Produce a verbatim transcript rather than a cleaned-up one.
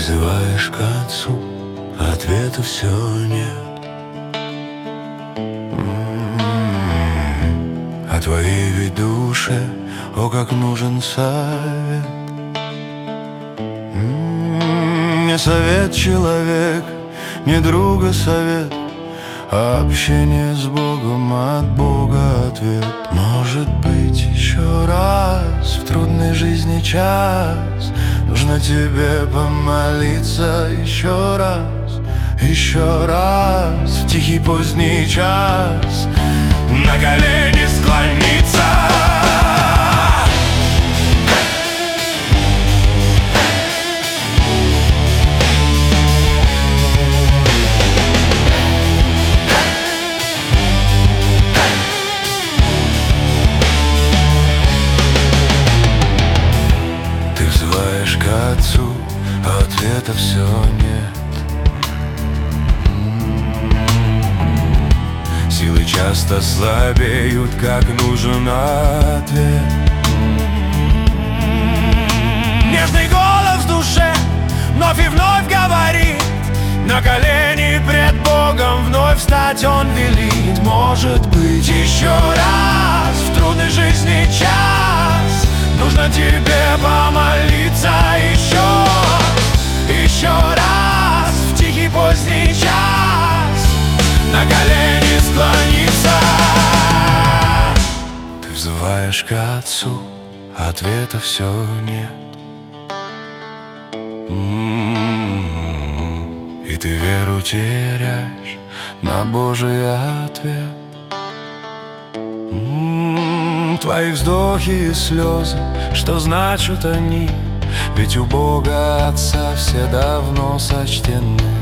взываешь к Отцу, ответа все нет. М-м-м. А твоей ведь душе, о, как нужен совет. М-м-м. Не совет человек, не друга совет, а общение с Богом, от Бога ответ. Может быть, еще раз в трудной жизни час нужно тебе помолиться еще раз, еще раз в тихий поздний час на колени склониться. Взываешь к Отцу, а ответа все нет. Силы часто слабеют, как нужен ответ. Нежный голос в душе вновь и вновь говорит, на колени пред Богом вновь встать Он велит. Может быть, еще раз в трудной жизни час нужно тебе помолиться еще, еще раз в тихий поздний час на колени склониться. Ты взываешь к Отцу, ответа все нет. М-м-м. И ты веру теряешь на Божий ответ. Твои вздохи и слезы, что значат они? Ведь у Бога Отца все давно сочтены.